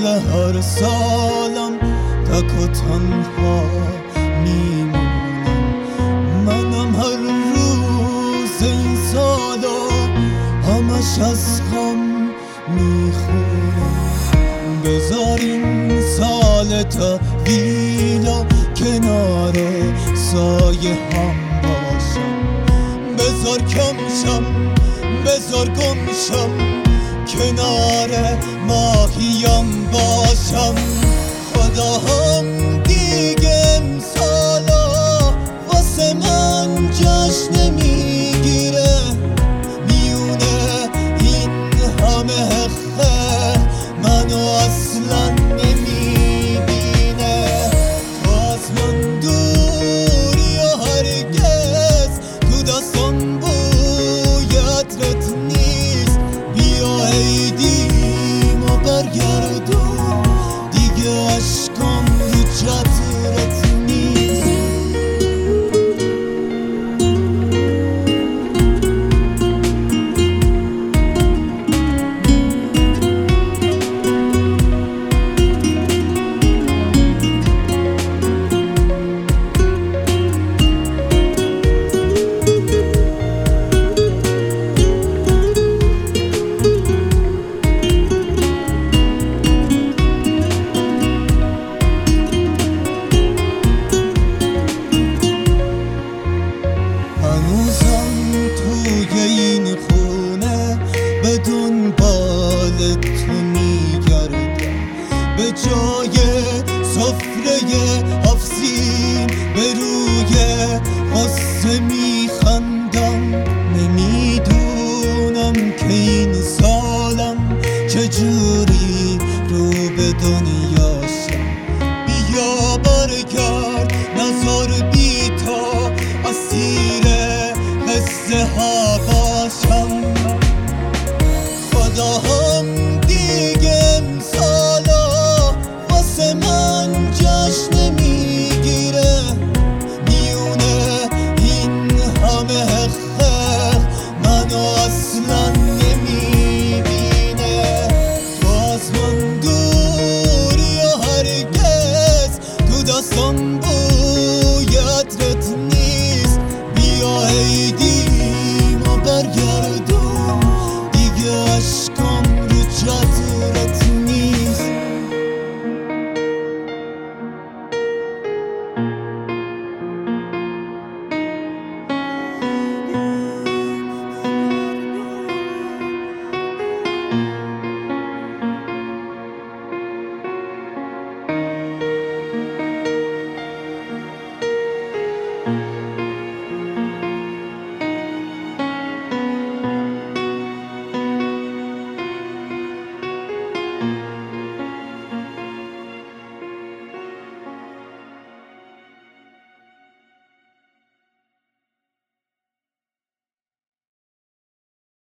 هر سالم تک و تنها میمونم. منم هر روز این سالا همش از غم میخونم. بذار این سال تا ویلا کنار سایه هم باشم. بذار کمشم بذار گمشم کنار ماهیم باشم. خدا هم دیگه امسالا واسه من جشن میگیره. میونه این همه خیر منو اصلا نمیبینه. تو از من دوری و هرگز تو دستم بوی عطرت نیست. بیا عیدیم و برگردون دیگه عشقم رو چترت نیست. هنوزم توی این خونه به دنبال تو میگردم. به جای سفره افسین به روی قصه میخندم. نمیدونم که این سالم چجوری رو به دنیاشم. بیا برگرد نزار بی تا اسیر قصه ها باشم. خدا هم دیگه امسالا واسه من جشن میگیره. میونه این همه خیر منو اصلا